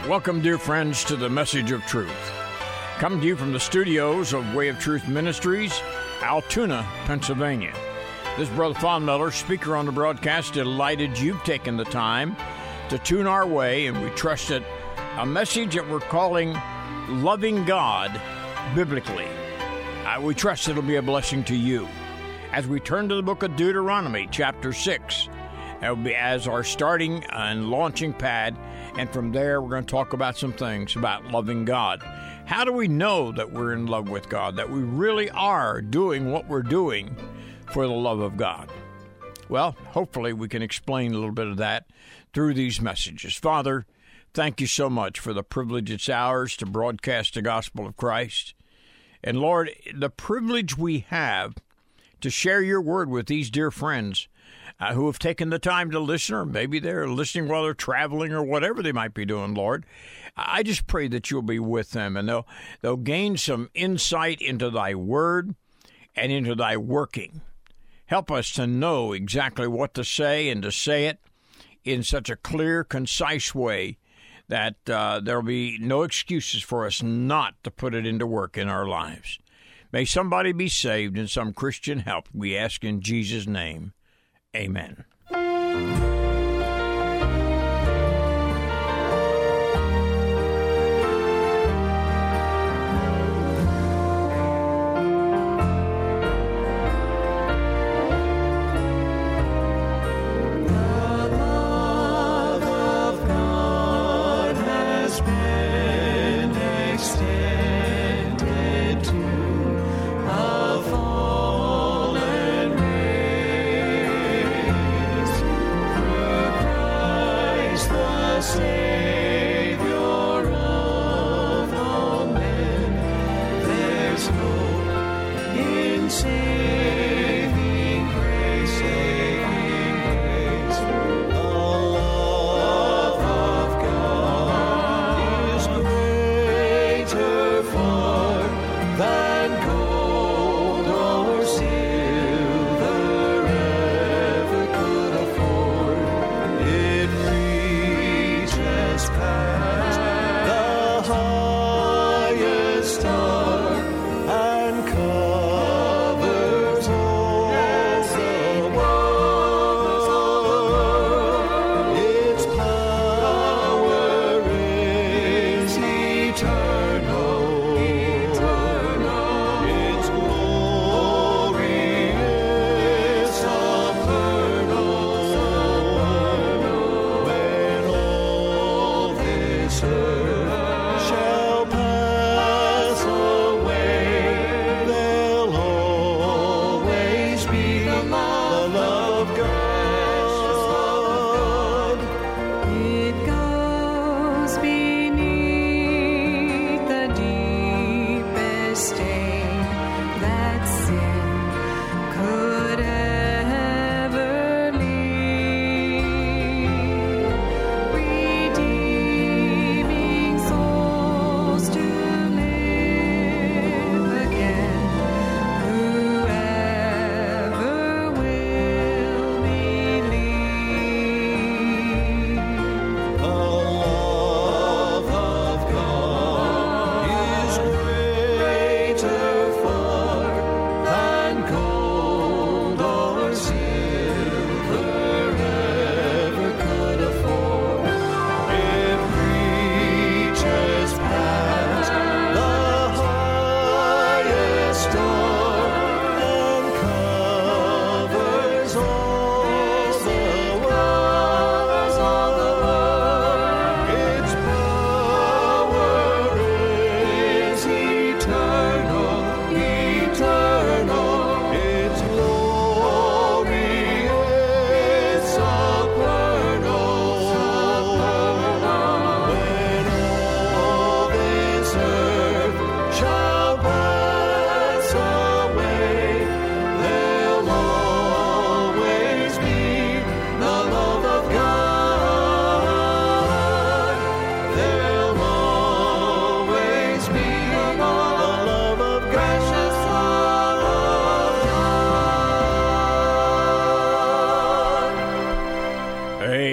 Welcome, dear friends, to the Message of Truth. Coming to you from the studios of Way of Truth Ministries, Altoona, Pennsylvania. This is Brother Fawn Miller, speaker on the broadcast. Delighted you've taken the time to tune our way, and we trust that a message that we're calling Loving God Biblically. We trust it'll be a blessing to you. As we turn to the book of Deuteronomy, chapter 6, that will be as our starting and launching pad. And from there, we're going to talk about some things about loving God. How do we know that we're in love with God, that we really are doing what we're doing for the love of God? Well, hopefully we can explain a little bit of that through these messages. Father, thank you so much for the privilege it's ours to broadcast the gospel of Christ. And Lord, the privilege we have to share your word with these dear friends who have taken the time to listen, or maybe they're listening while they're traveling or whatever they might be doing, Lord. I just pray that you'll be with them and they'll gain some insight into thy word and into thy working. Help us to know exactly what to say and to say it in such a clear, concise way that there'll be no excuses for us not to put it into work in our lives. May somebody be saved and some Christian help, we ask in Jesus' name. Amen.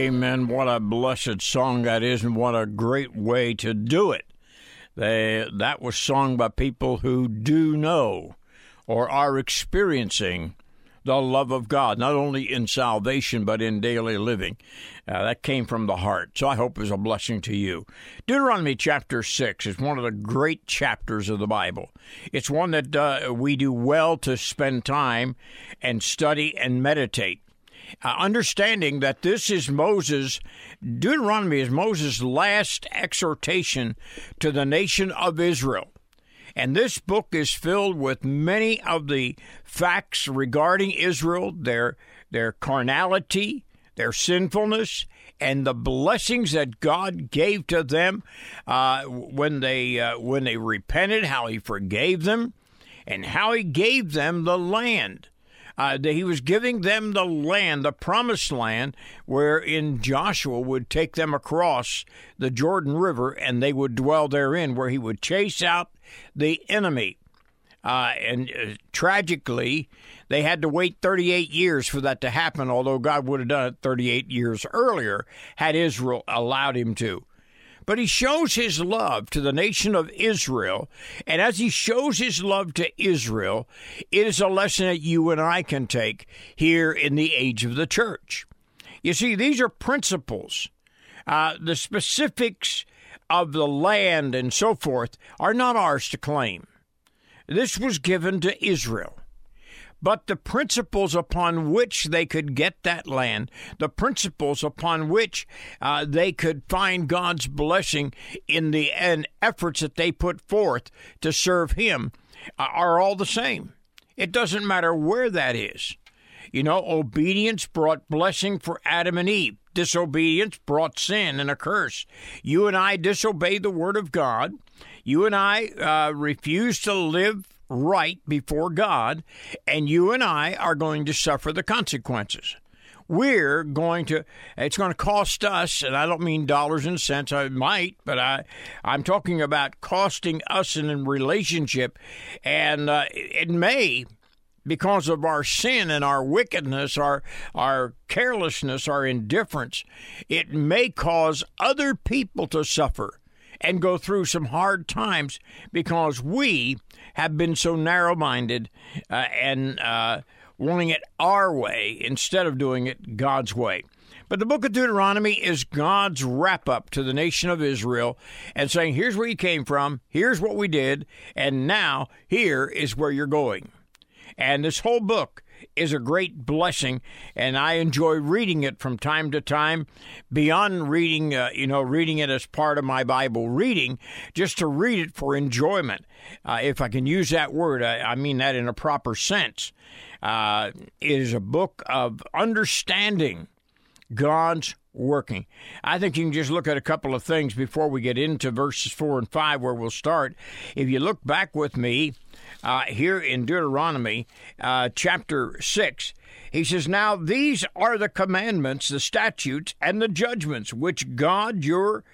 Amen. What a blessed song that is, and what a great way to do it. That was sung by people who do know or are experiencing the love of God, not only in salvation, but in daily living. That came from the heart, so I hope it's a blessing to you. Deuteronomy chapter 6 is one of the great chapters of the Bible. It's one that we do well to spend time and study and meditate. Understanding that this is Deuteronomy is Moses' last exhortation to the nation of Israel. And this book is filled with many of the facts regarding Israel, their carnality, their sinfulness, and the blessings that God gave to them when they repented, how he forgave them, and how he gave them the land. He was giving them the land, the promised land, wherein Joshua would take them across the Jordan River and they would dwell therein, where he would chase out the enemy. Tragically, they had to wait 38 years for that to happen, although God would have done it 38 years earlier had Israel allowed him to. But he shows his love to the nation of Israel, and as he shows his love to Israel, it is a lesson that you and I can take here in the age of the church. You see, these are principles. The specifics of the land and so forth are not ours to claim. This was given to Israel. But the principles upon which they could get that land, the principles upon which they could find God's blessing in the efforts that they put forth to serve him are all the same. It doesn't matter where that is. You know, obedience brought blessing for Adam and Eve. Disobedience brought sin and a curse. You and I disobey the word of God. You and I refuse to live right before God, and you and I are going to suffer the consequences. It's going to cost us, and I don't mean dollars and cents, I might, but I'm talking about costing us in a relationship, and it may, because of our sin and our wickedness, our carelessness, our indifference, it may cause other people to suffer and go through some hard times because we have been so narrow-minded and wanting it our way instead of doing it God's way. But the book of Deuteronomy is God's wrap-up to the nation of Israel and saying, here's where you came from, here's what we did, and now here is where you're going. And this whole book is a great blessing, and I enjoy reading it from time to time, beyond reading it as part of my Bible reading, just to read it for enjoyment. If I can use that word, I mean that in a proper sense. It is a book of understanding God's working. I think you can just look at a couple of things before we get into verses 4 and 5, where we'll start. If you look back with me here in Deuteronomy chapter 6, he says, "Now these are the commandments, the statutes, and the judgments which the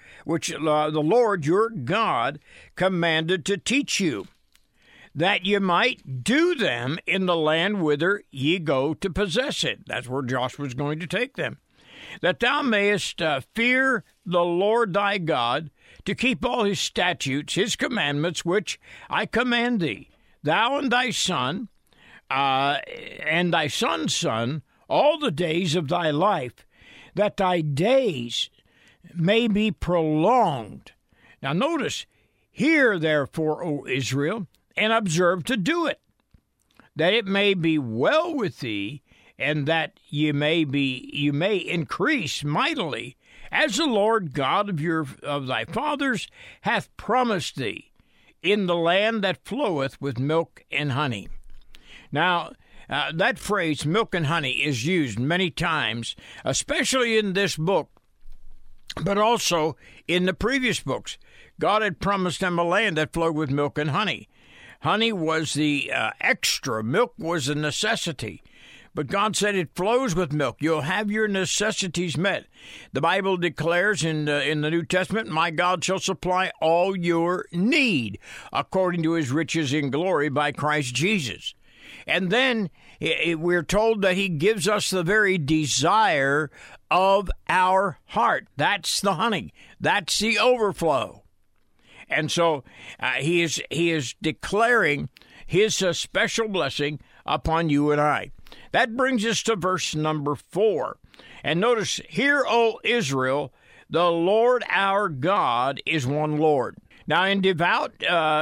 Lord your God commanded to teach you, that ye might do them in the land whither ye go to possess it." That's where Joshua's going to take them. "That thou mayest fear the Lord thy God, to keep all his statutes, his commandments, which I command thee, thou and thy son, and thy son's son, all the days of thy life, that thy days may be prolonged." Now notice, "Hear therefore, O Israel, and observe to do it, that it may be well with thee, and that you may increase mightily, as the Lord God of thy fathers hath promised thee, in the land that floweth with milk and honey." Now, that phrase, milk and honey, is used many times, especially in this book, but also in the previous books. God had promised them a land that flowed with milk and honey. Honey was the extra. Milk was a necessity. But God said it flows with milk. You'll have your necessities met. The Bible declares in the New Testament, "My God shall supply all your need according to his riches in glory by Christ Jesus." And then we're told that he gives us the very desire of our heart. That's the honey. That's the overflow. And so he is declaring his special blessing upon you and I. That brings us to verse number 4. And notice, "Hear, O Israel, the Lord our God is one Lord." Now, in devout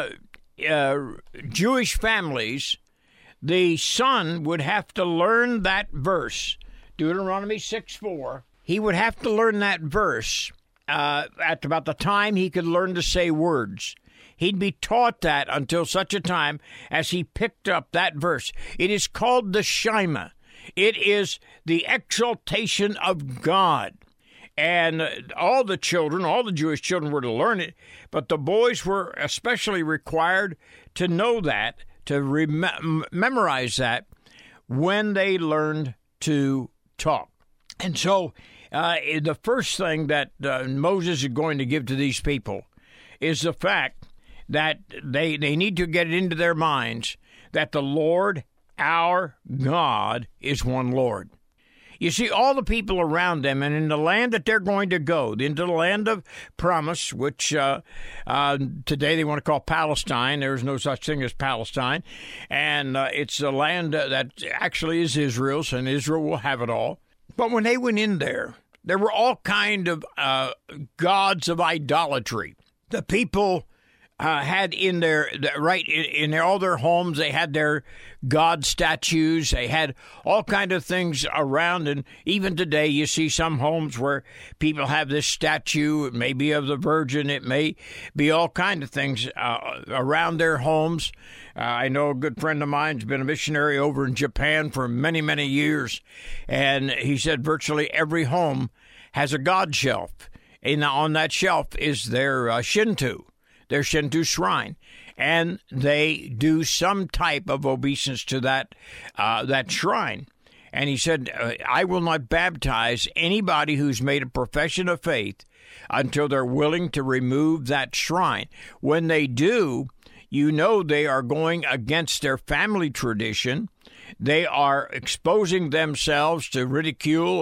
Jewish families, the son would have to learn that verse, Deuteronomy 6:4. He would have to learn that verse at about the time he could learn to say words. He'd be taught that until such a time as he picked up that verse. It is called the Shema. It is the exaltation of God. And all the Jewish children were to learn it, but the boys were especially required to know that, to memorize that when they learned to talk. And so the first thing that Moses is going to give to these people is the fact that they need to get it into their minds that the Lord, our God, is one Lord. You see, all the people around them, and in the land that they're going to go, into the land of promise, which today they want to call Palestine. There's no such thing as Palestine. And it's a land that actually is Israel's, and Israel will have it all. But when they went in there were all kind of gods of idolatry. The people had in all their homes, they had their god statues. They had all kind of things around, and even today you see some homes where people have this statue. It may be of the Virgin. It may be all kind of things around their homes. I know a good friend of mine's been a missionary over in Japan for many, many years, and he said virtually every home has a god shelf, and on that shelf is their Shinto shrine, and they do some type of obeisance to that shrine. And he said, I will not baptize anybody who's made a profession of faith until they're willing to remove that shrine. When they do, they are going against their family tradition. They are exposing themselves to ridicule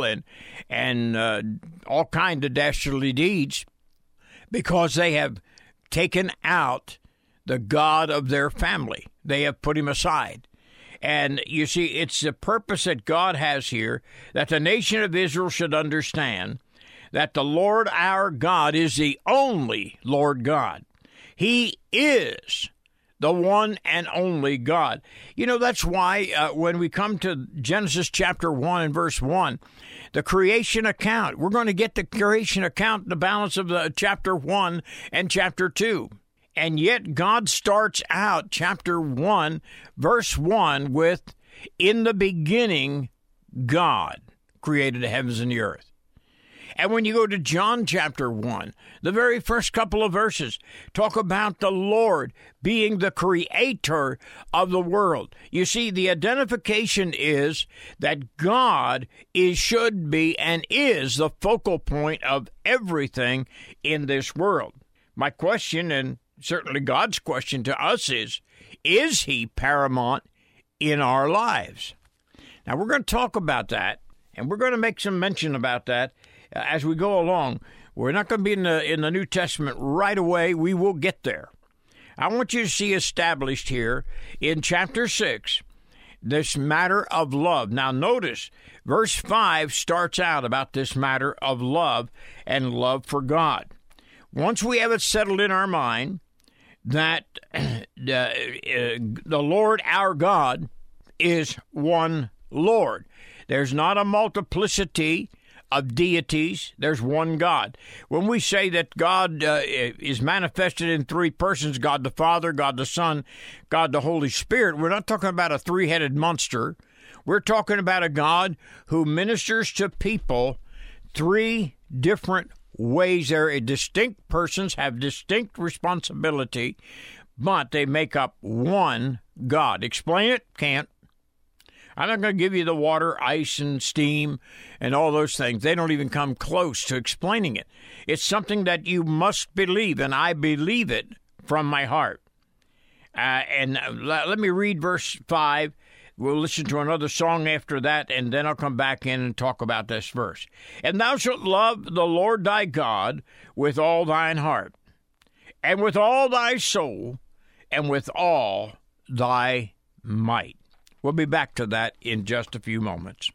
and all kinds of dastardly deeds because they have taken out the God of their family. They have put him aside. And you see, it's the purpose that God has here that the nation of Israel should understand that the Lord our God is the only Lord God. He is the one and only God. That's why when we come to Genesis chapter 1 and verse 1, the creation account, we're going to get the creation account, the balance of the chapter 1 and chapter 2. And yet God starts out chapter 1, verse 1 with, "In the beginning, God created the heavens and the earth." And when you go to John chapter 1, the very first couple of verses talk about the Lord being the creator of the world. You see, the identification is that God should be and is the focal point of everything in this world. My question, and certainly God's question to us, is he paramount in our lives? Now, we're going to talk about that, and we're going to make some mention about that as we go along. We're not going to be in the New Testament right away. We will get there. I want you to see established here in chapter 6 this matter of love. Now notice, verse 5 starts out about this matter of love and love for God. Once we have it settled in our mind that the Lord our God is one Lord, there's not a multiplicity of deities. There's one God. When we say that God is manifested in three persons, God the Father, God the Son, God the Holy Spirit, we're not talking about a three-headed monster. We're talking about a God who ministers to people three different ways. They're distinct persons, have distinct responsibility, but they make up one God. Explain it? Can't. I'm not going to give you the water, ice, and steam, and all those things. They don't even come close to explaining it. It's something that you must believe, and I believe it from my heart. And let me read verse 5. We'll listen to another song after that, and then I'll come back in and talk about this verse. And thou shalt love the Lord thy God with all thine heart, and with all thy soul, and with all thy might. We'll be back to that in just a few moments.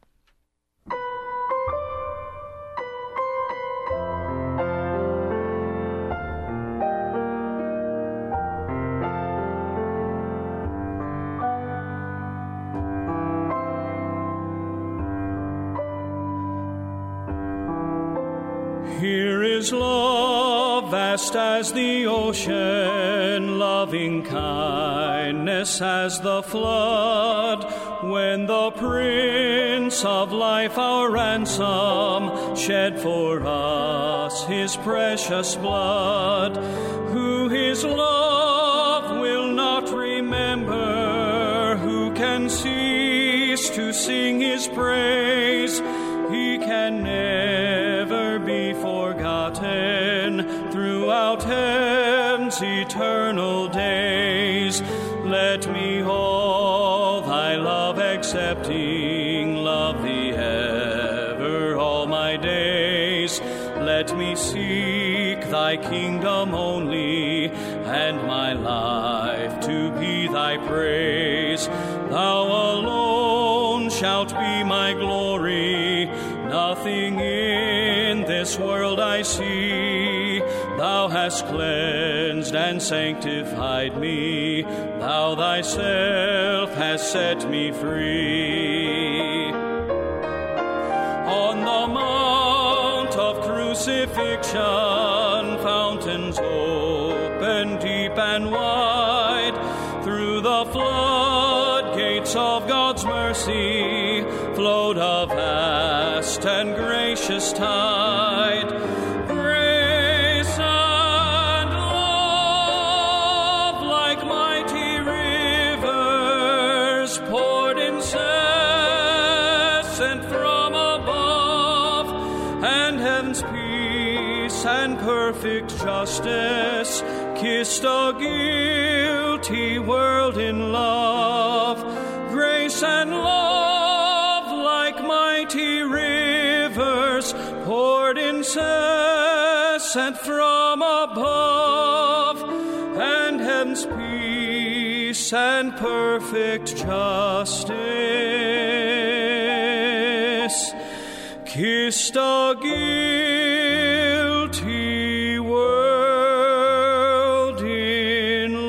Here is love, vast as the ocean, loving kindness as the flood. When the Prince of Life, our ransom, shed for us his precious blood, who his love will not remember, who can cease to sing his praise? He can never be forgotten throughout heaven's eternal days. Let me all thy love accepting, love thee ever all my days. Let me seek thy kingdom only, and my life to be thy praise. Thou alone shalt be my glory, nothing in this world I see. Thou hast cleansed and sanctified me, thou thyself hast set me free. On the mount of crucifixion, fountains open deep and wide. Through the floodgates of God's mercy flowed a vast and gracious tide. Grace and love, like mighty rivers, poured incessant from above, and heaven's peace and perfect justice kissed a guilty world in love. Grace and love, like mighty rivers, poured incessant from above, and heaven's peace and perfect justice kissed a guilty world in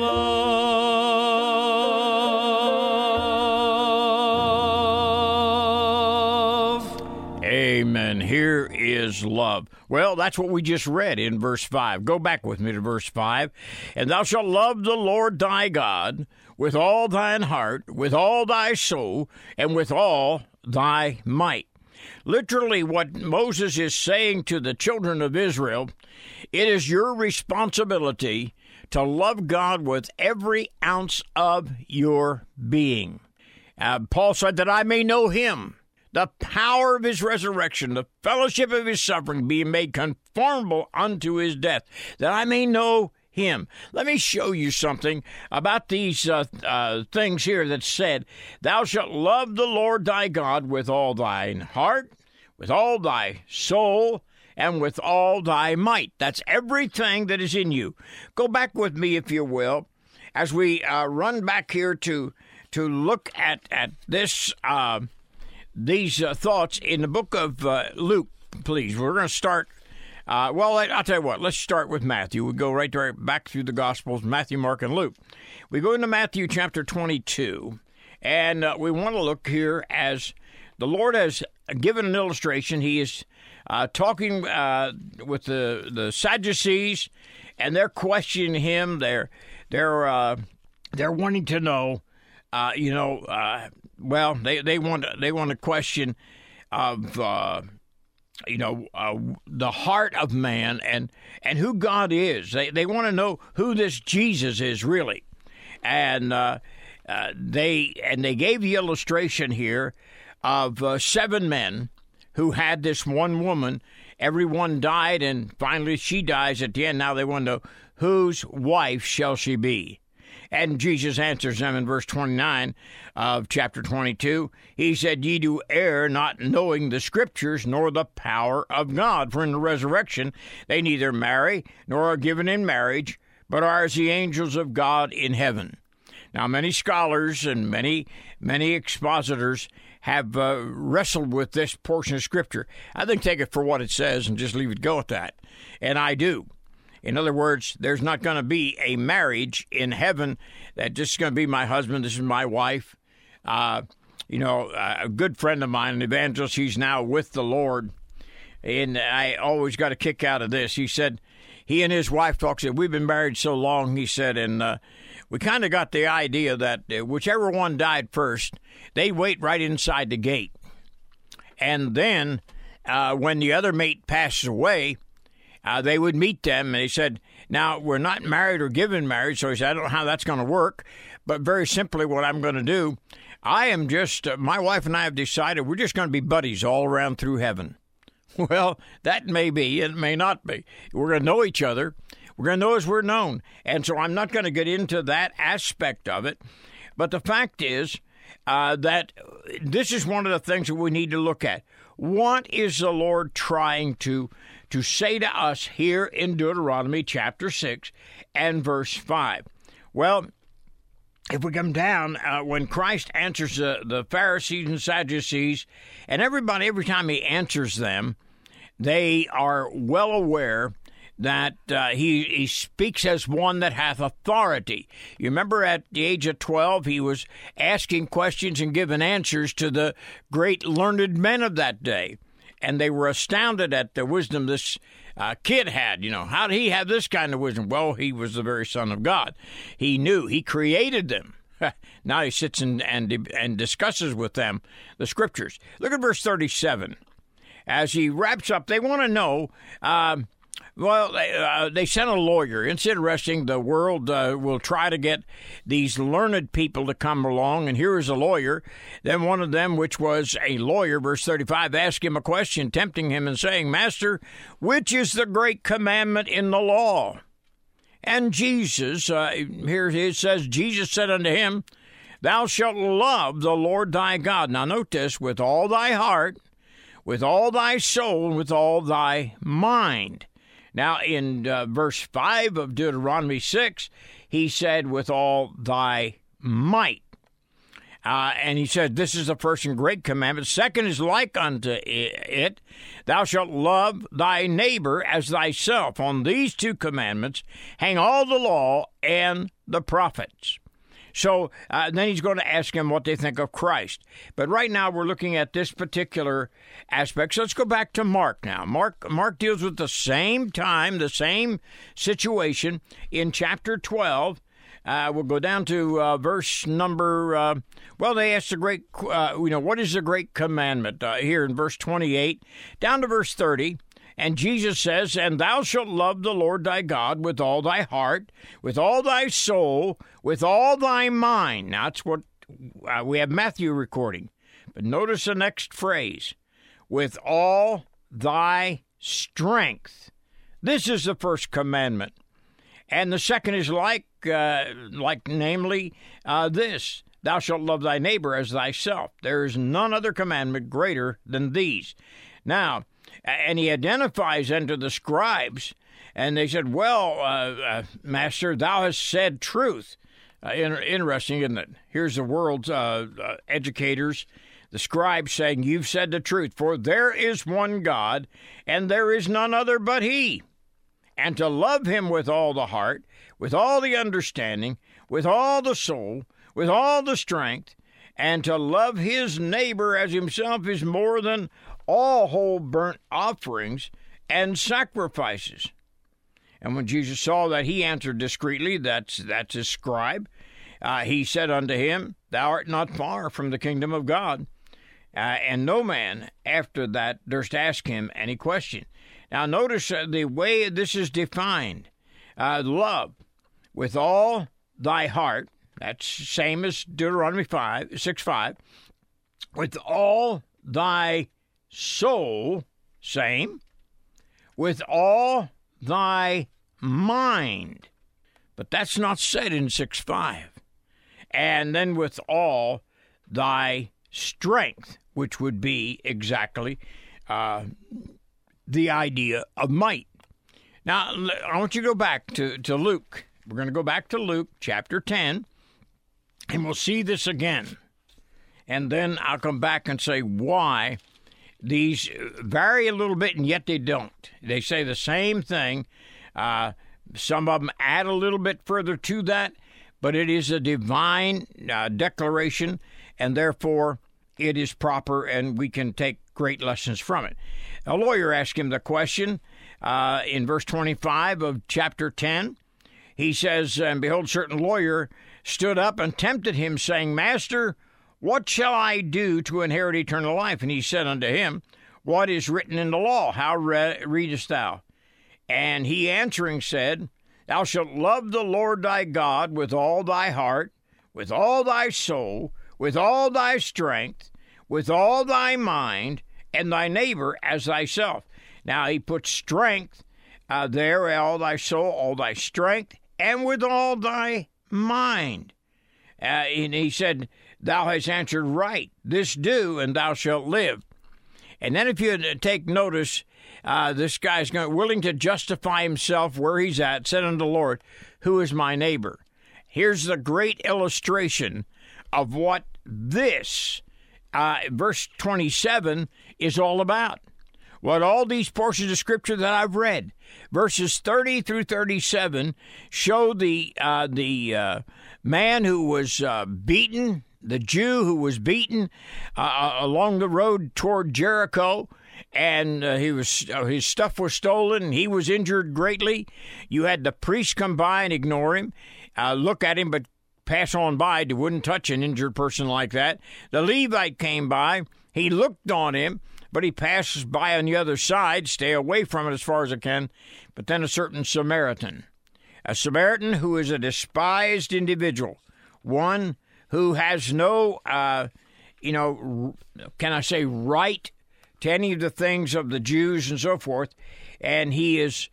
love. Amen. Here is love. Well, that's what we just read in verse 5. Go back with me to verse 5. And thou shalt love the Lord thy God with all thine heart, with all thy soul, and with all thy might. Literally, what Moses is saying to the children of Israel, it is your responsibility to love God with every ounce of your being. Paul said that I may know him, the power of his resurrection, the fellowship of his suffering, being made conformable unto his death, that I may know him. Let me show you something about these things here that said, thou shalt love the Lord thy God with all thine heart, with all thy soul, and with all thy might. That's everything that is in you. Go back with me, if you will, as we run back here to look at this these thoughts in the book of Luke, please. We're going to start. Well, I'll tell you what. Let's start with Matthew. We go right back through the Gospels, Matthew, Mark, and Luke. We go into Matthew chapter 22, and we want to look here as the Lord has given an illustration. He is talking with the Sadducees, and they're questioning him. They're wanting to know, well, they want a question of the heart of man and who God is. They want to know who this Jesus is really, and they gave the illustration here of 7 men who had this one woman. Everyone died, and finally she dies at the end. Now they want to know whose wife shall she be. And Jesus answers them in verse 29 of chapter 22. He said, "Ye do err, not knowing the Scriptures, nor the power of God. For in the resurrection they neither marry, nor are given in marriage, but are as the angels of God in heaven." Now, many scholars and many expositors have wrestled with this portion of Scripture. I think take it for what it says and just leave it go at that. And I do. In other words, there's not going to be a marriage in heaven that just is going to be my husband, this is my wife. A good friend of mine, an evangelist, he's now with the Lord. And I always got a kick out of this. He said, he and his wife said, we've been married so long, he said, and we kind of got the idea that whichever one died first, they wait right inside the gate. And then when the other mate passes away, they would meet them. And he said, now, we're not married or given marriage, so he said, I don't know how that's going to work. But very simply, what I'm going to do, I am just, my wife and I have decided we're just going to be buddies all around through heaven. Well, that may be, it may not be. We're going to know each other. We're going to know as we're known. And so I'm not going to get into that aspect of it. But the fact is that this is one of the things that we need to look at. What is the Lord trying to say to us here in Deuteronomy chapter 6 and verse 5? Well, if we come down, when Christ answers the Pharisees and Sadducees, and everybody, every time he answers them, they are well aware that he speaks as one that hath authority. You remember at the age of 12, he was asking questions and giving answers to the great learned men of that day. And they were astounded at the wisdom this kid had. How did he have this kind of wisdom? Well, he was the very Son of God. He knew. He created them. Now he sits and discusses with them the Scriptures. Look at verse 37. As he wraps up, they want to know... they sent a lawyer. It's interesting. The world will try to get these learned people to come along, and here is a lawyer. Then one of them, which was a lawyer, verse 35, asked him a question, tempting him and saying, Master, which is the great commandment in the law? And Jesus, here it says, Jesus said unto him, Thou shalt love the Lord thy God. Now note this, with all thy heart, with all thy soul, and with all thy mind. Now, in verse 5 of Deuteronomy 6, he said, with all thy might. And he said, this is the first and great commandment. Second is like unto it, thou shalt love thy neighbor as thyself. On these two commandments hang all the law and the prophets. So then he's going to ask him what they think of Christ. But right now we're looking at this particular aspect. So let's go back to Mark now. Mark deals with the same time, the same situation in chapter 12. We'll go down to verse number, they asked the great, what is the great commandment here in verse 28, down to verse 30. And Jesus says, And thou shalt love the Lord thy God with all thy heart, with all thy soul, with all thy mind. Now, that's what we have Matthew recording. But notice the next phrase, with all thy strength. This is the first commandment. And the second is namely this, Thou shalt love thy neighbor as thyself. There is none other commandment greater than these. Now, and he identifies unto the scribes, and they said, Master, thou hast said truth. Interesting, isn't it? Here's the world's educators, the scribes saying, You've said the truth, for there is one God, and there is none other but he. And to love him with all the heart, with all the understanding, with all the soul, with all the strength, and to love his neighbor as himself is more than all whole burnt offerings and sacrifices. And when Jesus saw that, he answered discreetly, that's his scribe. He said unto him, Thou art not far from the kingdom of God. And no man after that durst ask him any question. Now notice the way this is defined. Love with all thy heart. That's same as Deuteronomy 6:5. With all thy soul, same. With all thy mind. But that's not said in 6:5. And then with all thy strength, which would be exactly the idea of might. Now, I want you to go back to Luke. We're going to go back to Luke chapter 10, and we'll see this again. And then I'll come back and say why these vary a little bit, and yet they don't. They say the same thing. Some of them add a little bit further to that, but it is a divine declaration, and therefore it is proper, and we can take great lessons from it. A lawyer asked him the question in verse 25 of chapter 10. He says, and behold, certain lawyer stood up and tempted him, saying, Master, what shall I do to inherit eternal life? And he said unto him, What is written in the law? How readest thou? And he answering said, Thou shalt love the Lord thy God with all thy heart, with all thy soul, with all thy strength, with all thy mind, and thy neighbor as thyself. Now he puts strength there, all thy soul, all thy strength, and with all thy mind. And he said, Thou hast answered right. This do, and thou shalt live. And then if you take notice, this guy's willing to justify himself where he's at, said unto the Lord, Who is my neighbor? Here's the great illustration of what this, verse 27, is all about. What all these portions of Scripture that I've read, verses 30 through 37, show the man who was beaten, the Jew who was beaten along the road toward Jericho, and his stuff was stolen. He was injured greatly. You had the priest come by and ignore him, look at him, but pass on by. They wouldn't touch an injured person like that. The Levite came by. He looked on him, but he passes by on the other side, stay away from it as far as I can. But then a certain Samaritan who is a despised individual, one who has no, can I say right to any of the things of the Jews and so forth, and he is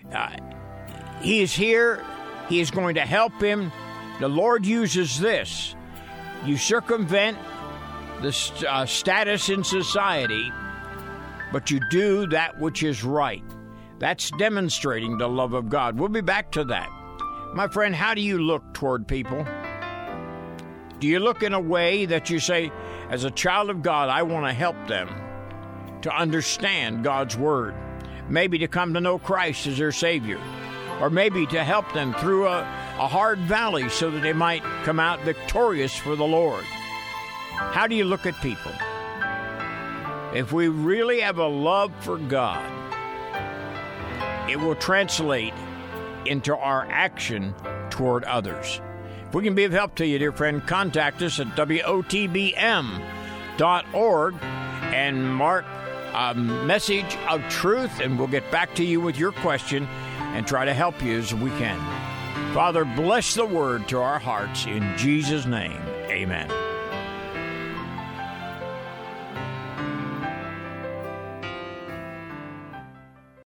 here. He is going to help him. The Lord uses this. You circumvent the status in society, but you do that which is right. That's demonstrating the love of God. We'll be back to that. My friend, how do you look toward people? Do you look in a way that you say, as a child of God, I want to help them to understand God's Word, maybe to come to know Christ as their Savior, or maybe to help them through a hard valley so that they might come out victorious for the Lord? How do you look at people? If we really have a love for God, it will translate into our action toward others. If we can be of help to you, dear friend, contact us at WOTBM.org and mark a message of truth, and we'll get back to you with your question and try to help you as we can. Father, bless the word to our hearts in Jesus' name. Amen.